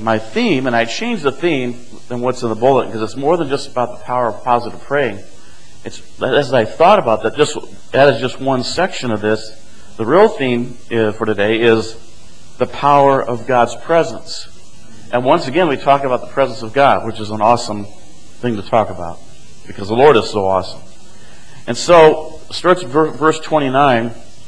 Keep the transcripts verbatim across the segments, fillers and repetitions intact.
my theme, and I changed the theme than what's in the bulletin because it's more than just about the power of positive praying. It's, as I thought about that, just that is just one section of this. The real theme uh, for today is the power of God's presence. And once again, we talk about the presence of God, which is an awesome thing to talk about because the Lord is so awesome. And so, starts verse twenty-nine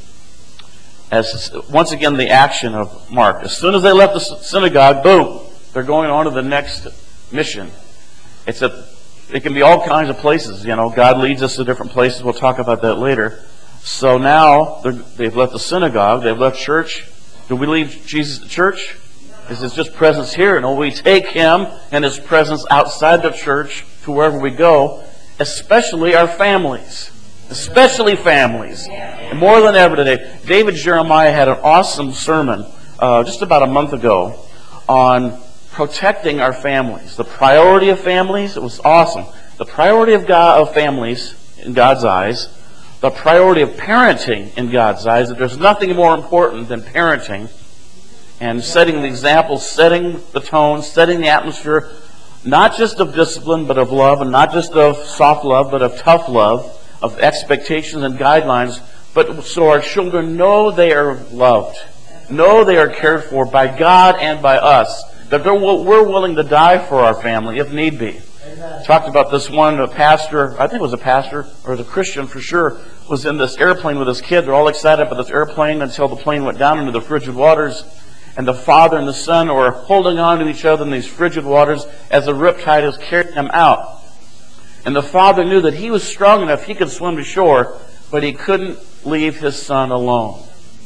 as once again the action of Mark. As soon as they left the synagogue, boom, they're going on to the next mission. It's a, it can be all kinds of places. You know, God leads us to different places. We'll talk about that later. So now they've left the synagogue. They've left church. Do we leave Jesus at church? Is His just presence here? No, we take Him and His presence outside the church to wherever we go, especially our families. Especially families. And more than ever today. David Jeremiah had an awesome sermon uh, just about a month ago on protecting our families. The priority of families. It was awesome. The priority of God of families in God's eyes. The priority of parenting in God's eyes. That there's nothing more important than parenting. And setting the example, setting the tone, setting the atmosphere, not just of discipline, but of love, and not just of soft love, but of tough love, of expectations and guidelines, but so our children know they are loved, know they are cared for by God and by us, that we're willing to die for our family if need be. Amen. Talked about this one, a pastor, I think it was a pastor, or a Christian for sure, was in this airplane with his kid. They're all excited about this airplane until the plane went down into the frigid waters. And the father and the son were holding on to each other in these frigid waters as the riptide was carrying them out. And the father knew that he was strong enough, he could swim to shore, but he couldn't leave his son alone.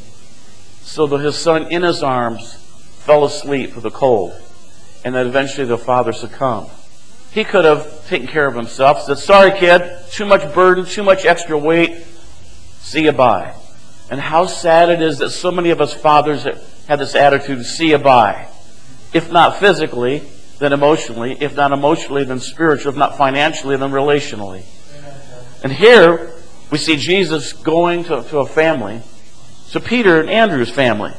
So that his son in his arms fell asleep with the cold. And then eventually the father succumbed. He could have taken care of himself, said, sorry kid, too much burden, too much extra weight, see you bye. And how sad it is that so many of us fathers have this attitude, see you bye. If not physically, then emotionally. If not emotionally, then spiritually. If not financially, then relationally. And here, we see Jesus going to, to a family, to Peter and Andrew's family.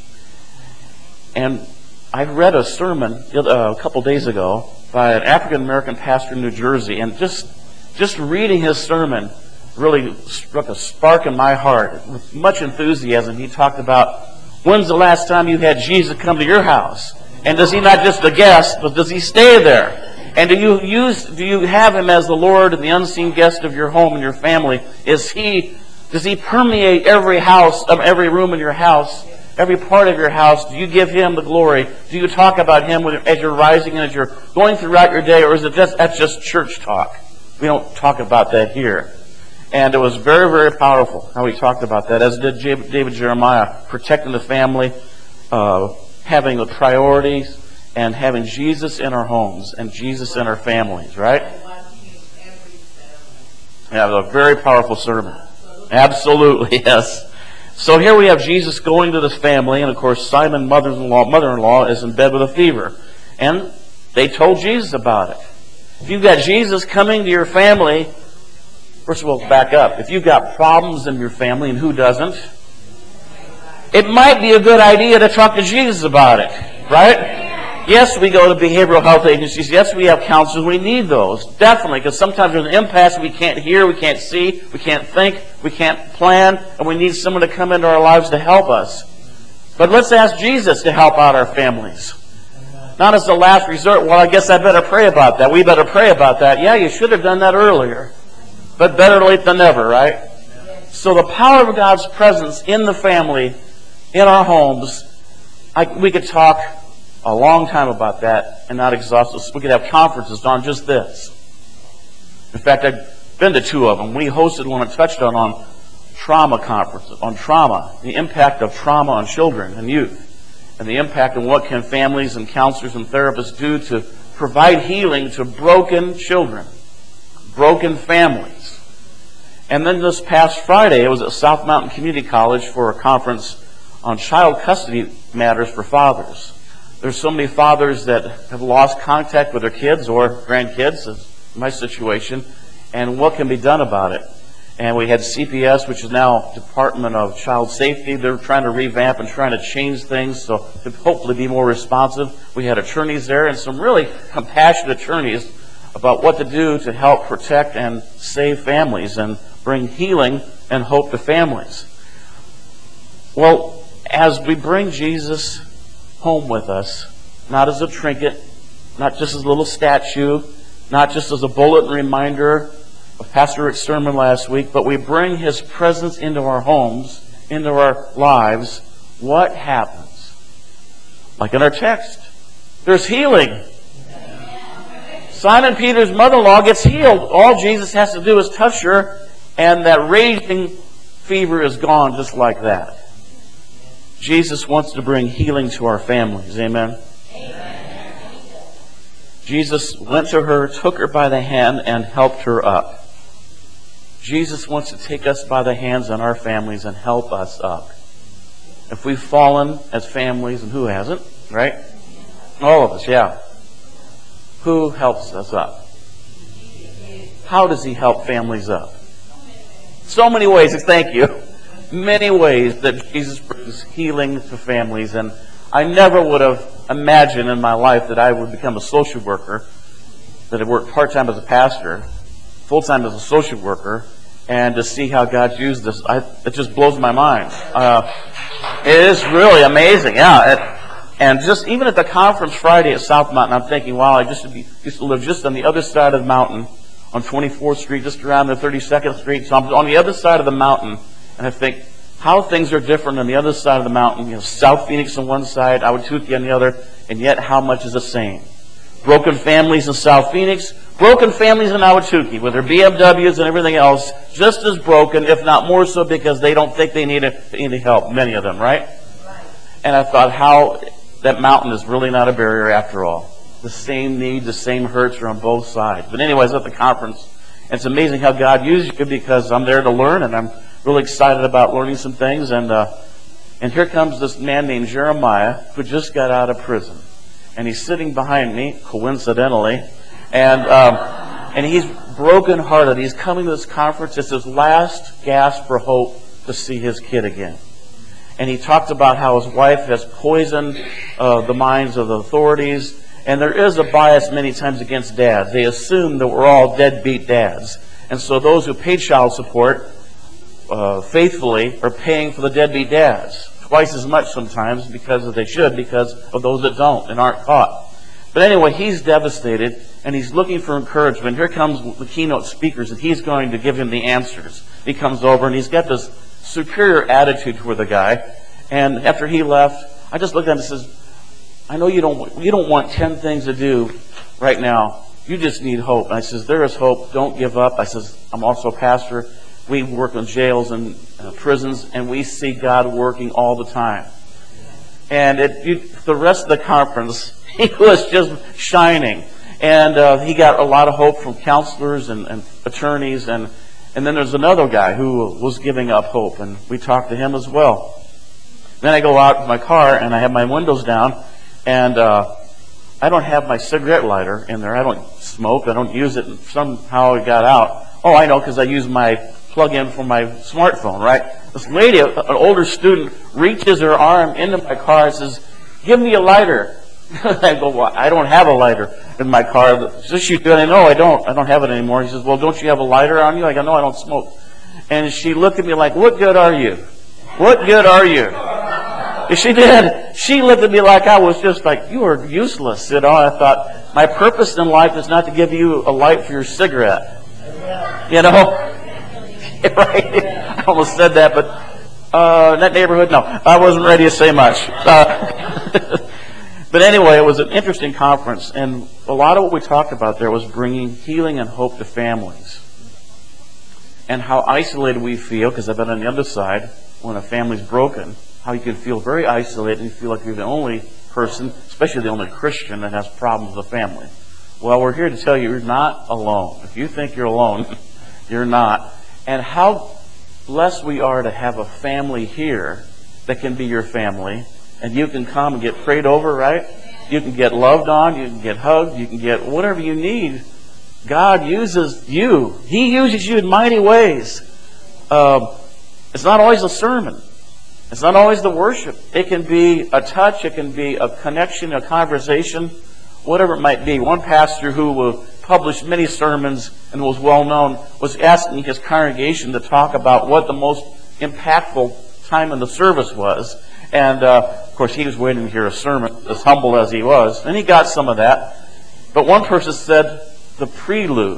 And I read a sermon a couple days ago by an African-American pastor in New Jersey. And just, just reading his sermon really struck a spark in my heart. With much enthusiasm, he talked about, when's the last time you had Jesus come to your house? And does He not just a guest, but does He stay there? And do you use, do you have Him as the Lord and the unseen guest of your home and your family? Is He, does He permeate every house, of every room in your house, every part of your house? Do you give Him the glory? Do you talk about Him as you're rising and as you're going throughout your day? Or is it just, that's just church talk? We don't talk about that here. And it was very, very powerful how he talked about that, as did David Jeremiah, protecting the family, uh, having the priorities, and having Jesus in our homes and Jesus in our families, right? Yeah, it was a very powerful sermon. Absolutely, yes. So here we have Jesus going to this family, and of course Simon, mother-in-law, mother-in-law, is in bed with a fever. And they told Jesus about it. If you've got Jesus coming to your family, first of all, back up. If you've got problems in your family, and who doesn't, it might be a good idea to talk to Jesus about it, right? Yes, we go to behavioral health agencies. Yes, we have counselors. We need those, definitely, because sometimes there's an impasse we can't hear, we can't see, we can't think, we can't plan, and we need someone to come into our lives to help us. But let's ask Jesus to help out our families. Not as the last resort, well, I guess I better pray about that. We better pray about that. Yeah, you should have done that earlier. But better late than never, right? So the power of God's presence in the family, in our homes, I, we could talk a long time about that and not exhaust us. We could have conferences on just this. In fact, I've been to two of them. We hosted one and touched on, on trauma conferences, on trauma, the impact of trauma on children and youth, and the impact on what can families and counselors and therapists do to provide healing to broken children, broken families. And then this past Friday, it was at South Mountain Community College for a conference on child custody matters for fathers. There's so many fathers that have lost contact with their kids or grandkids, as my situation, and what can be done about it. And we had C P S, which is now Department of Child Safety. They're trying to revamp and trying to change things so to hopefully be more responsive. We had attorneys there and some really compassionate attorneys about what to do to help protect and save families and bring healing and hope to families. Well, as we bring Jesus home with us, not as a trinket, not just as a little statue, not just as a bulletin reminder of Pastor Rick's sermon last week, but we bring His presence into our homes, into our lives, what happens? Like in our text, there's healing. Simon Peter's mother-in-law gets healed. All Jesus has to do is touch her, and that raging fever is gone just like that. Jesus wants to bring healing to our families. Amen? Amen. Jesus went to her, took her by the hand, and helped her up. Jesus wants to take us by the hands in our families and help us up. If we've fallen as families, and who hasn't, right? All of us, yeah. Who helps us up? How does He help families up? So many ways. Thank you. Many ways that Jesus brings healing to families. And I never would have imagined in my life that I would become a social worker, that I worked part-time as a pastor, full-time as a social worker, and to see how God's used this, I, it just blows my mind. Uh, it is really amazing, yeah. It, and just even at the conference Friday at South Mountain, I'm thinking, wow, I just used to live just on the other side of the mountain, on twenty-fourth Street, just around the thirty-second Street. So I'm on the other side of the mountain, and I think how things are different on the other side of the mountain. You know, South Phoenix on one side, Ahwatukee on the other, and yet how much is the same? Broken families in South Phoenix, broken families in Ahwatukee, with their B M Ws and everything else, just as broken, if not more so, because they don't think they need any help, many of them, right? Right. And I thought how that mountain is really not a barrier after all. The same needs, the same hurts are on both sides. But anyways, at the conference, and it's amazing how God uses you, because I'm there to learn, and I'm really excited about learning some things. And uh, and here comes this man named Jeremiah, who just got out of prison. And he's sitting behind me, coincidentally, and um, and he's brokenhearted. He's coming to this conference. It's his last gasp for hope to see his kid again. And he talked about how his wife has poisoned uh, the minds of the authorities. And there is a bias many times against dads. They assume that we're all deadbeat dads. And so those who pay child support uh, faithfully are paying for the deadbeat dads. Twice as much sometimes, because they should, because of those that don't and aren't caught. But anyway, he's devastated, and he's looking for encouragement. Here comes the keynote speakers, and he's going to give him the answers. He comes over, and he's got this superior attitude toward the guy. And after he left, I just looked at him and says, I know you don't you don't want ten things to do right now. You just need hope. And I says, there is hope. Don't give up. I says, I'm also a pastor. We work in jails and uh, prisons, and we see God working all the time. And it, you, the rest of the conference, he was just shining. And uh, he got a lot of hope from counselors and, and attorneys. And, and then there's another guy who was giving up hope, and we talked to him as well. Then I go out in my car, and I have my windows down, and uh, I don't have my cigarette lighter in there. I don't smoke. I don't use it. And somehow it got out. Oh, I know, because I use my plug-in for my smartphone, right? This lady, an older student, reaches her arm into my car and says, give me a lighter. I go, well, I don't have a lighter in my car. So she said, I know, I don't. I don't have it anymore. He says, well, don't you have a lighter on you? I go, no, I don't smoke. And she looked at me like, what good are you? What good are you? She did. She looked at me like I was just like, you are useless. You know, I thought, my purpose in life is not to give you a light for your cigarette. You know? Right? I almost said that, but uh, in that neighborhood, no. I wasn't ready to say much. Uh, but anyway, it was an interesting conference, and a lot of what we talked about there was bringing healing and hope to families. And how isolated we feel, because I've been on the other side, when a family's broken, how you can feel very isolated and feel like you're the only person, especially the only Christian, that has problems with a family. Well, we're here to tell you you're not alone. If you think you're alone, you're not. And how blessed we are to have a family here that can be your family, and you can come and get prayed over, right? You can get loved on, you can get hugged, you can get whatever you need. God uses you. He uses you in mighty ways. Um, it's not always a sermon. It's not always the worship. It can be a touch. It can be a connection, a conversation, whatever it might be. One pastor who published many sermons and was well known was asking his congregation to talk about what the most impactful time in the service was. And, uh, of course, he was waiting to hear a sermon, as humble as he was. And he got some of that. But one person said, the prelude.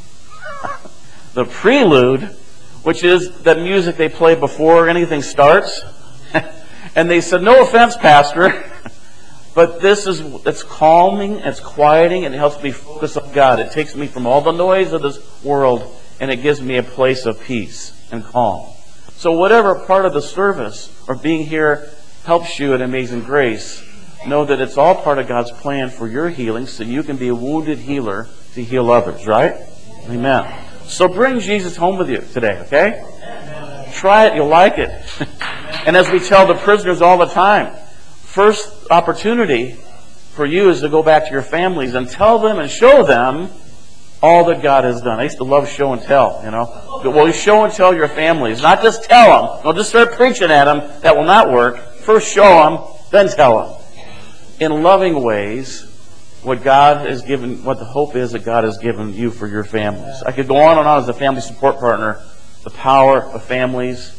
The prelude, which is the music they play before anything starts. And they said, no offense, Pastor, but this is, it's calming, it's quieting, and it helps me focus on God. It takes me from all the noise of this world, and it gives me a place of peace and calm. So whatever part of the service or being here helps you at Amazing Grace, know that it's all part of God's plan for your healing so you can be a wounded healer to heal others, right? Amen. So bring Jesus home with you today, okay? Try it, you'll like it. And as we tell the prisoners all the time, first opportunity for you is to go back to your families and tell them and show them all that God has done. I used to love show and tell, you know. Well, you show and tell your families. Not just tell them. Don't just start preaching at them. That will not work. First show them, then tell them. In loving ways, what God has given, what the hope is that God has given you for your families. I could go on and on as a family support partner. The power of families.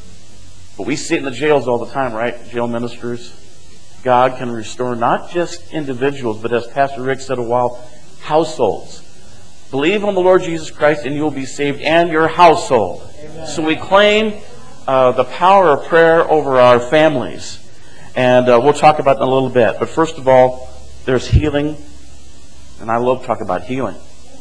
But we see it in the jails all the time, right? Jail ministers. God can restore not just individuals, but as Pastor Rick said a while, households. Believe on the Lord Jesus Christ and you will be saved, and your household. Amen. So we claim uh, the power of prayer over our families. And uh, we'll talk about that in a little bit. But first of all, there's healing. And I love talking about healing.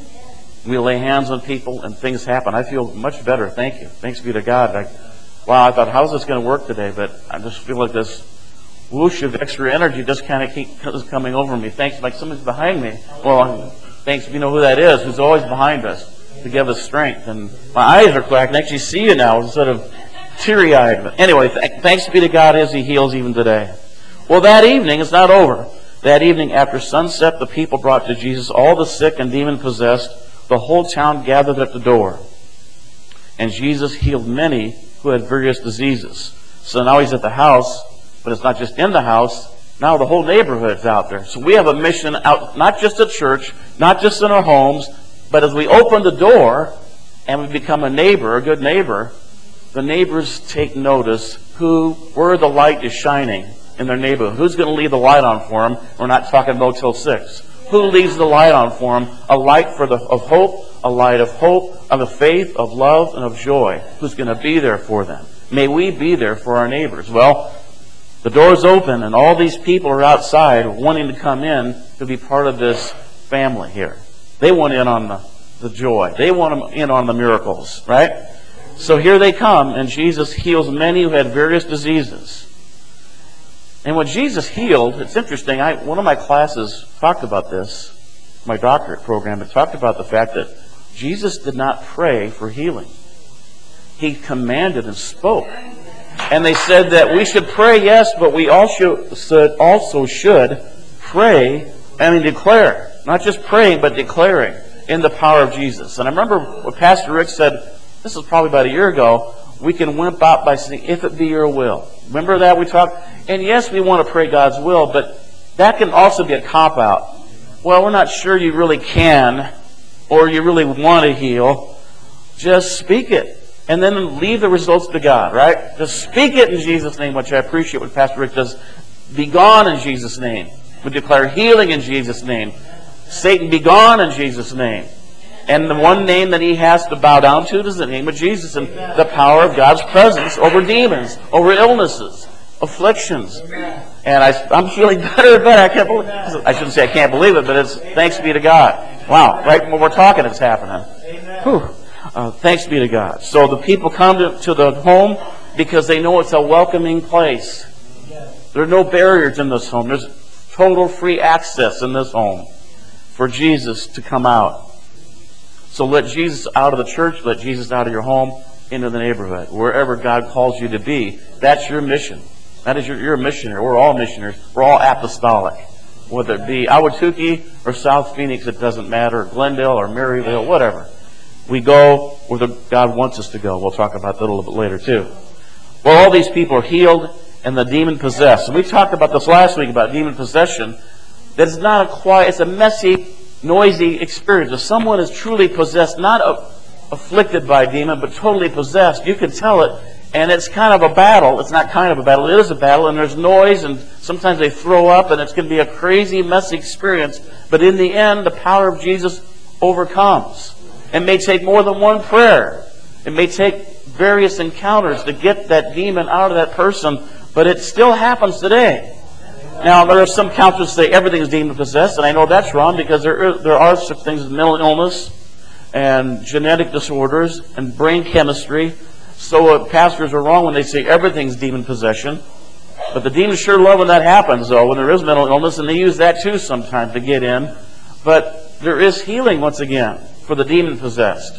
We lay hands on people and things happen. I feel much better. Thank you. Thanks be to God. I, wow, I thought, how's this going to work today? But I just feel like this whoosh of extra energy just kind of keeps coming over me. Thanks, like somebody's behind me. Well, thanks, you know who that is, who's always behind us to give us strength. And my eyes are cracked. I can actually see you now instead of teary-eyed. But anyway, th- thanks be to God as He heals even today. Well, that evening, it's not over. That evening after sunset, the people brought to Jesus all the sick and demon-possessed. The whole town gathered at the door. And Jesus healed many who had various diseases. So now He's at the house, but it's not just in the house. Now the whole neighborhood's out there. So we have a mission out, not just at church, not just in our homes, but as we open the door and we become a neighbor, a good neighbor, the neighbors take notice who, where the light is shining in their neighborhood. Who's going to leave the light on for them? We're not talking Motel six. Who leaves the light on for them? A light for the, of hope, a light of hope, of the faith, of love, and of joy. Who's going to be there for them? May we be there for our neighbors. Well, the door's open, and all these people are outside wanting to come in to be part of this family here. They want in on the, the joy. They want in on the miracles, right? So here they come, and Jesus heals many who had various diseases. And when Jesus healed, it's interesting, I, one of my classes talked about this, my doctorate program, it talked about the fact that Jesus did not pray for healing. He commanded and spoke. And they said that we should pray, yes, but we also should, also should pray and declare. Not just praying, but declaring in the power of Jesus. And I remember what Pastor Rick said, this was probably about a year ago, we can wimp out by saying, if it be your will. Remember that we talked? And yes, we want to pray God's will, but that can also be a cop-out. Well, we're not sure you really can, or you really want to heal. Just speak it. And then leave the results to God, right? Just speak it in Jesus' name, which I appreciate what Pastor Rick does. Be gone in Jesus' name. We declare healing in Jesus' name. Satan, be gone in Jesus' name. And the one name that he has to bow down to is the name of Jesus and the power of God's presence over demons, over illnesses, afflictions. And I, I'm feeling better and better. I can't believe I shouldn't say I can't believe it, but it's thanks be to God. Wow, right when we're talking, it's happening. Whew. Uh, thanks be to God. So the people come to, to the home because they know it's a welcoming place. There are no barriers in this home. There's total free access in this home for Jesus to come out. So let Jesus out of the church, let Jesus out of your home, into the neighborhood, wherever God calls you to be. That's your mission. That is your, you're a missionary. We're all missionaries. We're all apostolic. Whether it be Ahwatukee or South Phoenix, it doesn't matter. Glendale or Maryville, whatever. We go where the, God wants us to go. We'll talk about that a little bit later too. Well, all these people are healed and the demon possessed. And we talked about this last week about demon possession. That it's not a quiet, it's a messy, noisy experience. If someone is truly possessed, not a, afflicted by a demon, but totally possessed, you can tell it. And it's kind of a battle. It's not kind of a battle. It is a battle, and there's noise, and sometimes they throw up, and it's going to be a crazy, messy experience. But in the end, the power of Jesus overcomes. It may take more than one prayer. It may take various encounters to get that demon out of that person, but it still happens today. Now, there are some counselors that say everything is demon possessed, and I know that's wrong because there there are such things as mental illness and genetic disorders and brain chemistry. So uh, pastors are wrong when they say everything's demon possession. But the demons sure love when that happens, though, when there is mental illness, and they use that too sometimes to get in. But there is healing, once again, for the demon possessed.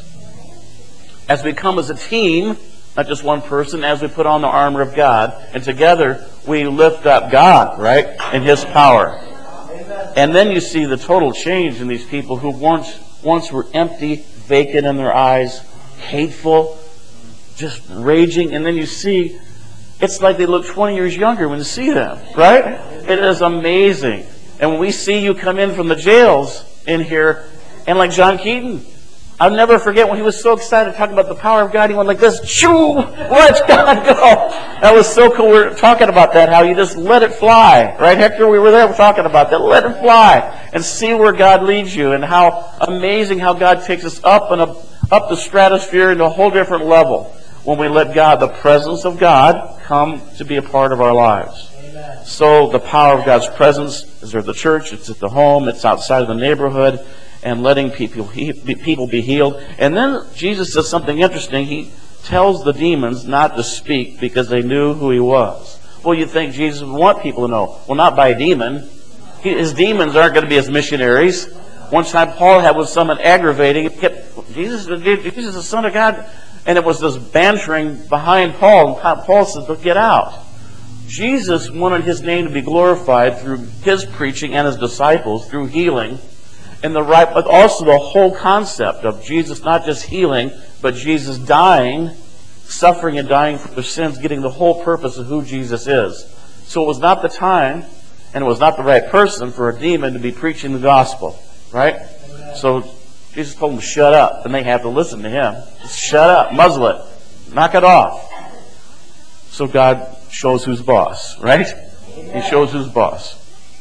As we come as a team, not just one person, as we put on the armor of God, and together we lift up God, right, and His power. And then you see the total change in these people who once, once were empty, vacant in their eyes, hateful, just raging, and then you see, it's like they look twenty years younger when you see them, right? It is amazing. And when we see you come in from the jails in here, and like John Keaton, I'll never forget when he was so excited talking about the power of God, he went like this, shoo, let God go. That was so cool. We were talking about that, how you just let it fly. Right, Hector? We were there talking about that. Let it fly and see where God leads you, and how amazing how God takes us up and up, up the stratosphere into a whole different level when we let God, the presence of God, come to be a part of our lives. Amen. So the power of God's presence is at the church, it's at the home, it's outside of the neighborhood, and letting people people be healed. And then Jesus says something interesting. He tells the demons not to speak because they knew who He was. Well, you think Jesus would want people to know. Well, not by a demon. He, his demons aren't going to be His missionaries. One time Paul had with someone aggravating. He kept, Jesus, Jesus is the Son of God. And it was this bantering behind Paul. And Paul said, get out. Jesus wanted His name to be glorified through His preaching and His disciples, through healing. And the right, but also the whole concept of Jesus not just healing, but Jesus dying, suffering and dying for their sins, getting the whole purpose of who Jesus is. So it was not the time, and it was not the right person for a demon to be preaching the gospel, right? Amen. So Jesus told them to shut up, and they have to listen to Him. Just shut up, muzzle it, knock it off. So God shows who's boss, right? Amen. He shows who's boss.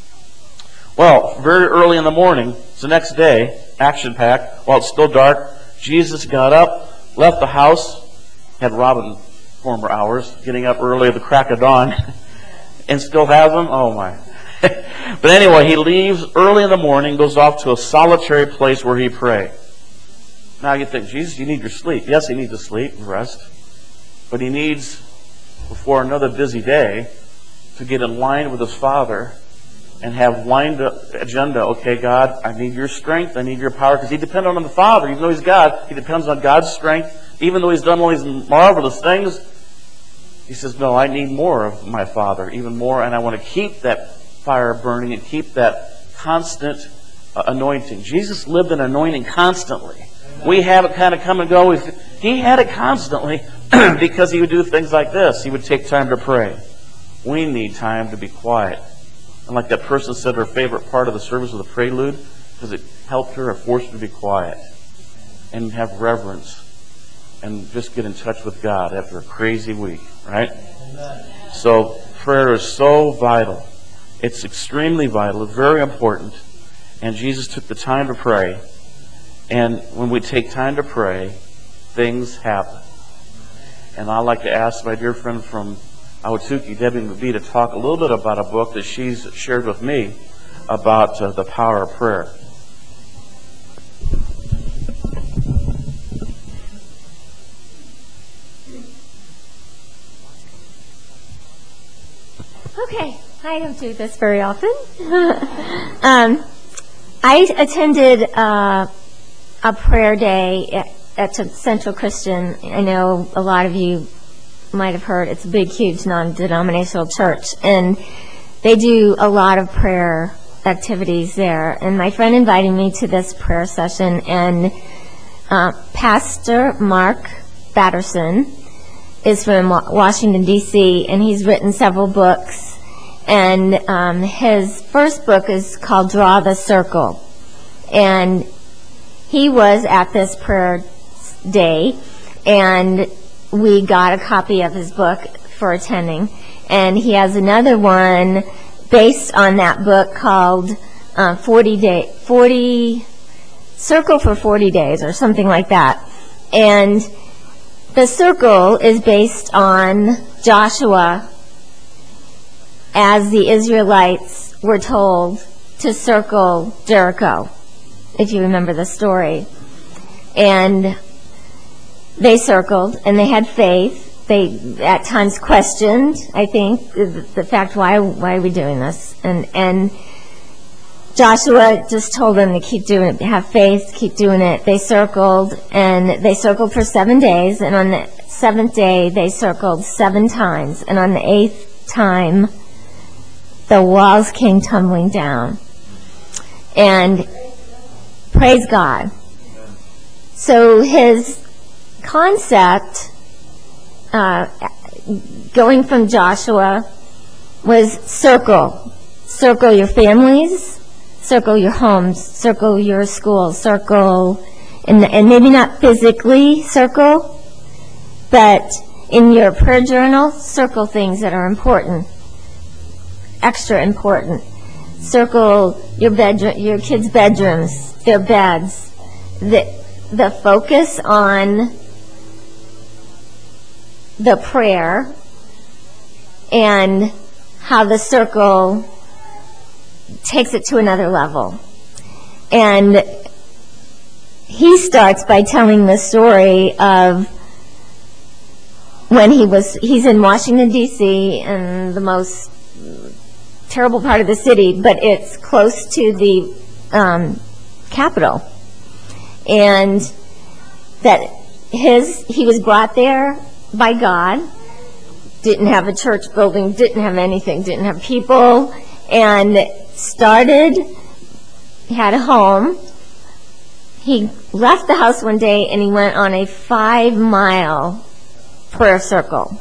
Well, very early in the morning, it's the next day, action-packed, while it's still dark, Jesus got up, left the house, had Robin former hours, getting up early at the crack of dawn, and still has them? Oh my. But anyway, he leaves early in the morning, goes off to a solitary place where he prayed. Now you think, Jesus, you need your sleep. Yes, he needs to sleep and rest. But he needs, before another busy day, to get in line with his Father and have lined up agenda. Okay, God, I need your strength. I need your power. Because he depended on the Father. Even though he's God, he depends on God's strength. Even though he's done all these marvelous things, he says, no, I need more of my Father, even more. And I want to keep that fire burning and keep that constant uh, anointing. Jesus lived in anointing constantly. We have it kind of come and go. He had it constantly because he would do things like this. He would take time to pray. We need time to be quiet. And like that person said, her favorite part of the service was the prelude because it helped her or forced her to be quiet and have reverence and just get in touch with God after a crazy week, right? Amen. So prayer is so vital. It's extremely vital. It's very important. And Jesus took the time to pray. And when we take time to pray, things happen. And I'd like to ask my dear friend from Ahwatukee, Debbie McBee, to talk a little bit about a book that she's shared with me about uh, the power of prayer. Okay, I don't do this very often. um, I attended uh, a prayer day at, at Central Christian. I know a lot of you might have heard it's a big, huge non-denominational church, and they do a lot of prayer activities there. And my friend invited me to this prayer session, and uh, Pastor Mark Batterson is from Washington, D C, and he's written several books. And um, his first book is called Draw the Circle. And he was at this prayer day, and we got a copy of his book for attending. And he has another one based on that book called uh, forty day, forty Circle for forty days or something like that. And the circle is based on Joshua as the Israelites were told to circle Jericho, if you remember the story. And they circled, and they had faith. They at times questioned, I think, the, the fact, why why are we doing this? And and Joshua just told them to keep doing it, have faith, keep doing it. They circled, and they circled for seven days, and on the seventh day, they circled seven times, and on the eighth time, the walls came tumbling down. And praise God. So his concept, uh, going from Joshua, was circle. Circle your families, circle your homes, circle your schools, circle, and, and maybe not physically circle, but in your prayer journal, circle things that are important, extra important. Circle your bedroom, your kids' bedrooms, their beds. The, the focus on the prayer and how the circle takes it to another level. And he starts by telling the story of when he was, he's in Washington, D C, in the most terrible part of the city, but it's close to the um, Capitol. And that his, he was brought there by God, didn't have a church building, didn't have anything, didn't have people, and started, had a home. He left the house one day and he went on a five mile prayer circle.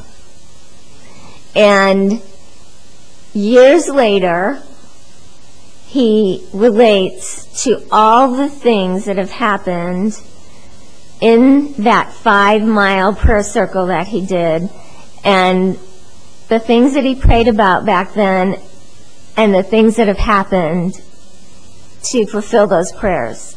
And years later, he relates to all the things that have happened in that five mile prayer circle that he did, and the things that he prayed about back then, and the things that have happened to fulfill those prayers.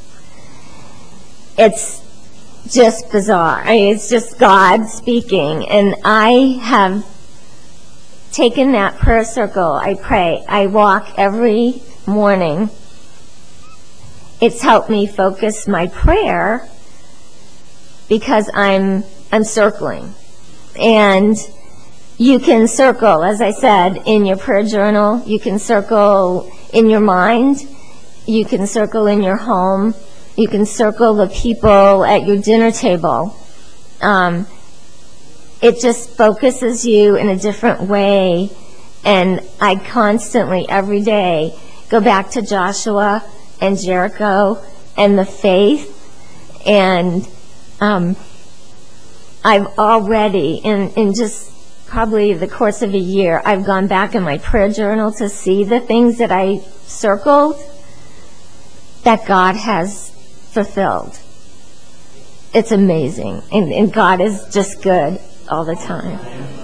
It's just bizarre. I mean, it's just God speaking. And I have taken that prayer circle. I pray. I walk every morning. It's helped me focus my prayer because I'm I'm circling. And you can circle, as I said, in your prayer journal. You can circle in your mind. You can circle in your home. You can circle the people at your dinner table. Um, it just focuses you in a different way. And I constantly, every day, go back to Joshua and Jericho and the faith. And um, I've already, in, in just probably the course of a year, I've gone back in my prayer journal to see the things that I circled that God has fulfilled. It's amazing. And, and God is just good all the time.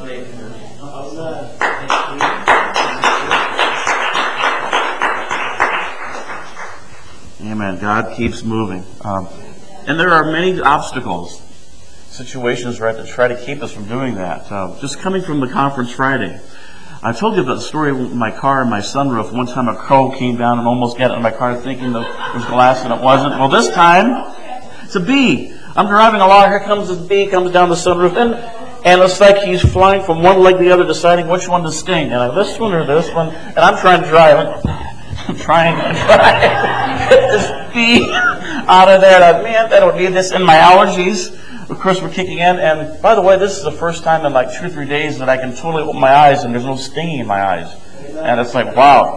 Amen. God keeps moving. Um, and there are many obstacles, situations, right, that try to keep us from doing that. Uh, just coming from the conference Friday, I told you about the story with my car and my sunroof. One time a crow came down and almost got in my car thinking that it was glass and it wasn't. Well, this time, it's a bee. I'm driving along, here comes this bee, comes down the sunroof, and and it's like he's flying from one leg to the other, deciding which one to sting. And I, this one or this one, and I'm trying to drive. I'm trying to drive. Get this bee out of there. And I, man, I don't need this. And my allergies, of course, were kicking in. And by the way, this is the first time in like two or three days that I can totally open my eyes and there's no stinging in my eyes. And it's like, wow.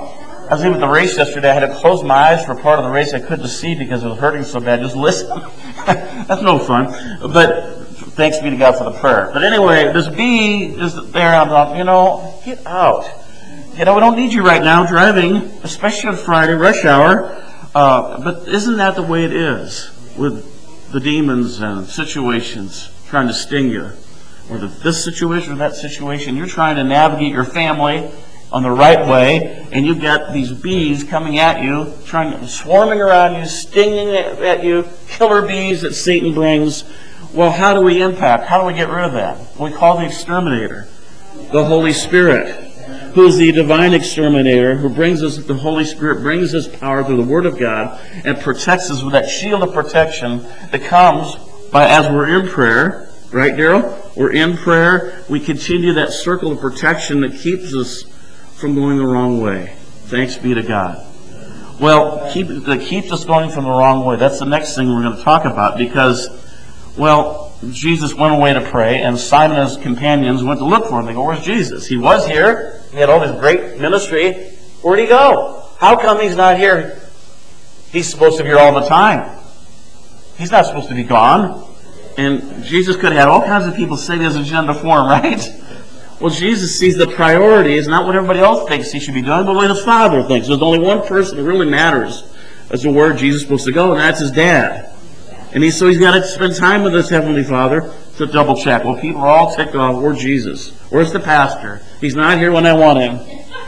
I was even at the race yesterday. I had to close my eyes for part of the race. I couldn't see because it was hurting so bad. Just listen. That's no fun. But thanks be to God for the prayer. But anyway, this bee is there. I'm like, you know, get out. You know, we don't need you right now driving, especially on Friday, rush hour. Uh, but isn't that the way it is with the demons and situations trying to sting you? Whether this situation or that situation, you're trying to navigate your family on the right way, and you've got these bees coming at you, trying swarming around you, stinging at you, killer bees that Satan brings. Well, how do we impact? How do we get rid of that? We call the exterminator the Holy Spirit, who is the divine exterminator, who brings us, the Holy Spirit brings His power through the Word of God and protects us with that shield of protection that comes by as we're in prayer. Right, Daryl? We're in prayer. We continue that circle of protection that keeps us from going the wrong way. Thanks be to God. Well, keep, that keeps us going from the wrong way. That's the next thing we're going to talk about because, well, Jesus went away to pray, and Simon and his companions went to look for him. They go, where's Jesus? He was here. He had all this great ministry. Where'd he go? How come he's not here? He's supposed to be here all the time. He's not supposed to be gone. And Jesus could have had all kinds of people say his agenda for him, right? Well, Jesus sees the priority is not what everybody else thinks he should be doing, but what his Father thinks. There's only one person that really matters as to where Jesus is supposed to go, and that's his dad. And he, so he's got to spend time with his Heavenly Father to double check. Well, people are all ticked off. Where's Jesus? Where's the pastor? He's not here when I want him.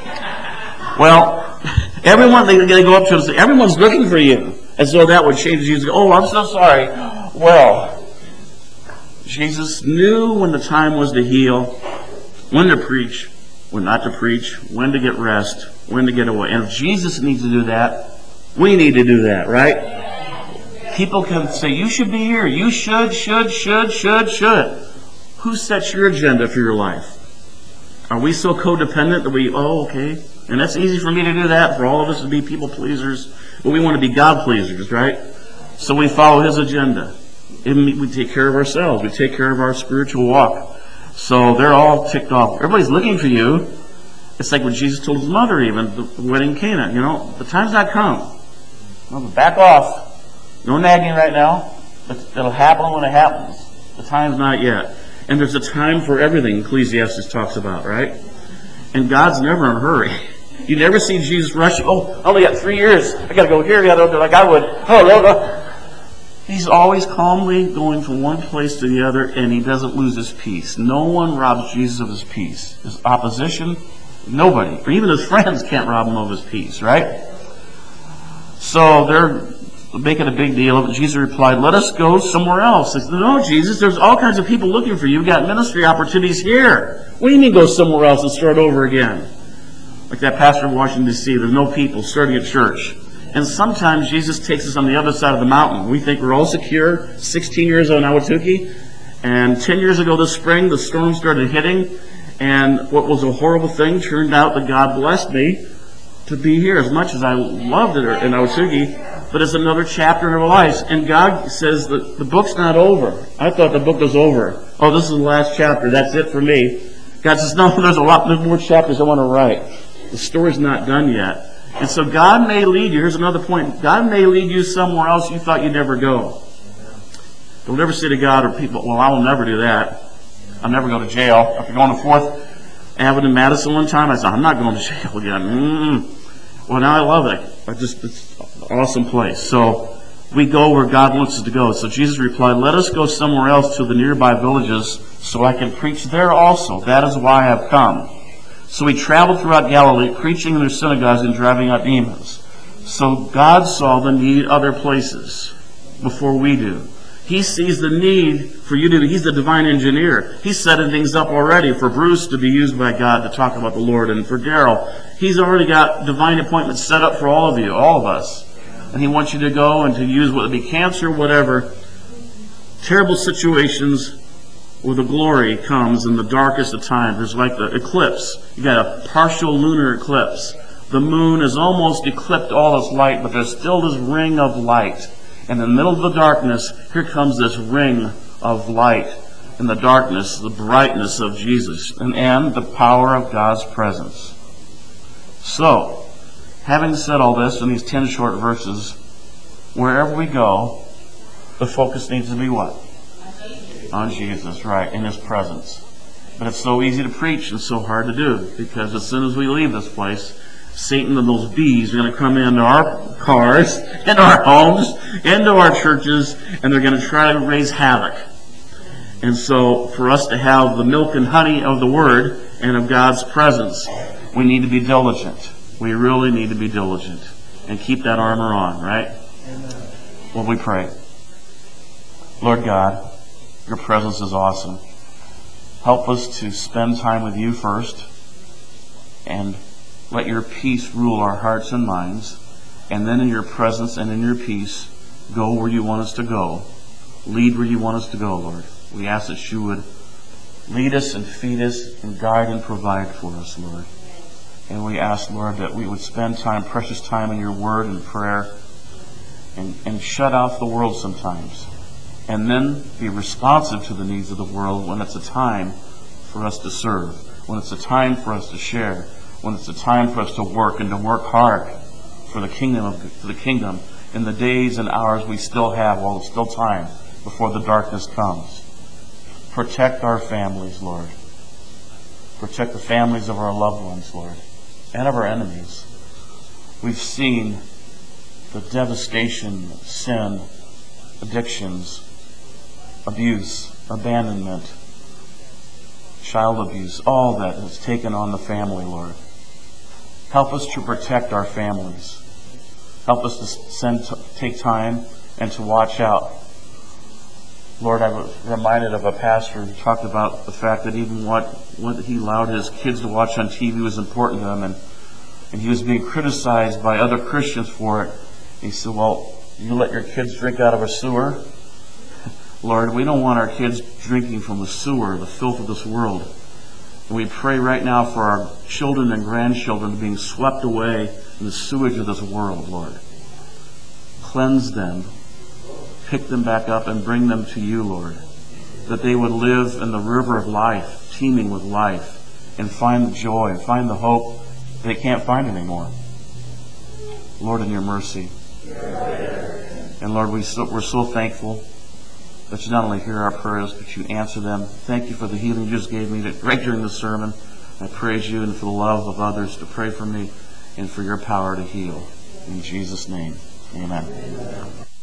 Well, everyone, they, they go up to him and say, everyone's looking for you. As though that would change Jesus. Oh, I'm so sorry. Well, Jesus knew when the time was to heal, when to preach, when not to preach, when to get rest, when to get away. And if Jesus needs to do that, we need to do that, right? People can say, you should be here. You should, should, should, should, should. Who sets your agenda for your life? Are we so codependent that we, oh, okay. And that's easy for me to do that, for all of us to be people pleasers. But we want to be God pleasers, right? So we follow His agenda. We take care of ourselves. We take care of our spiritual walk. So they're all ticked off. Everybody's looking for you. It's like when Jesus told his mother even, the wedding in Cana, you know, the time's not come. Well, back off. No nagging right now. It'll happen when it happens. The time's not yet. And there's a time for everything Ecclesiastes talks about, right? And God's never in a hurry. You never see Jesus rushing, oh, I only got three years. I got to go here, I got to go like I would. Oh, no, no. He's always calmly going from one place to the other, and he doesn't lose his peace. No one robs Jesus of his peace. His opposition, nobody, or even his friends can't rob him of his peace, right? So they're making a big deal of it. Jesus replied, let us go somewhere else. They said, no, Jesus, there's all kinds of people looking for you. You've got ministry opportunities here. What do you mean go somewhere else and start over again? Like that pastor in Washington, D C, there's no people starting a church. And sometimes Jesus takes us on the other side of the mountain. We think we're all secure. sixteen years on Ahwatukee. And ten years ago this spring, the storm started hitting. And what was a horrible thing turned out that God blessed me to be here. As much as I loved it in Ahwatukee, but it's another chapter in our lives. And God says that the book's not over. I thought the book was over. Oh, this is the last chapter. That's it for me. God says, no, there's a lot there's more chapters I want to write. The story's not done yet. And so God may lead you. Here's another point. God may lead you somewhere else you thought you'd never go. Don't ever say to God or people, well, I will never do that. I'll never go to jail. After going to Fourth Avenue in Madison one time, I said, I'm not going to jail again. Mm-mm. Well, now I love it. I just, it's an awesome place. So we go where God wants us to go. So Jesus replied, let us go somewhere else to the nearby villages so I can preach there also. That is why I have come. So he traveled throughout Galilee, preaching in their synagogues and driving out demons. So God saw the need other places before we do. He sees the need for you to, he's the divine engineer. He's setting things up already for Bruce to be used by God to talk about the Lord. And for Daryl, he's already got divine appointments set up for all of you, all of us. And he wants you to go and to use, whether it be cancer, whatever, terrible situations, where the glory comes in the darkest of times. There's like the eclipse. You got a partial lunar eclipse. The moon has almost eclipsed all its light, but there's still this ring of light. In the middle of the darkness, here comes this ring of light. In the darkness, the brightness of Jesus, and, and the power of God's presence. So, having said all this in these ten short verses, wherever we go, the focus needs to be what? On Jesus, right, in His presence. But it's so easy to preach and so hard to do, because as soon as we leave this place, Satan and those bees are going to come into our cars, into our homes, into our churches, and they're going to try to raise havoc. And so for us to have the milk and honey of the Word and of God's presence, we need to be diligent. We really need to be diligent and keep that armor on, right? Amen. Well, we pray. Lord God, your presence is awesome. Help us to spend time with you first, and let your peace rule our hearts and minds, and then in your presence and in your peace, go where you want us to go. Lead where you want us to go, Lord. We ask that you would lead us and feed us and guide and provide for us, Lord. And we ask, Lord, that we would spend time, precious time in your word and prayer, and, and shut off the world sometimes. And then be responsive to the needs of the world when it's a time for us to serve, when it's a time for us to share, when it's a time for us to work and to work hard for the kingdom of for the kingdom in the days and hours we still have while there's still time before the darkness comes. Protect our families, Lord. Protect the families of our loved ones, Lord, and of our enemies. We've seen the devastation, sin, addictions, abuse, abandonment, child abuse, all that has taken on the family, Lord. Help us to protect our families. Help us to send, take time and to watch out. Lord, I was reminded of a pastor who talked about the fact that even what, what he allowed his kids to watch on T V was important to him, and, and he was being criticized by other Christians for it. He said, well, you let your kids drink out of a sewer? Lord, we don't want our kids drinking from the sewer, the filth of this world. And we pray right now for our children and grandchildren being swept away in the sewage of this world, Lord. Cleanse them, pick them back up, and bring them to you, Lord. That they would live in the river of life, teeming with life, and find the joy, and find the hope they can't find anymore. Lord, in your mercy. And Lord, we so, we're so thankful that you not only hear our prayers, but you answer them. Thank you for the healing you just gave me right during the sermon. I praise you, and for the love of others to pray for me, and for your power to heal. In Jesus' name, amen. Amen.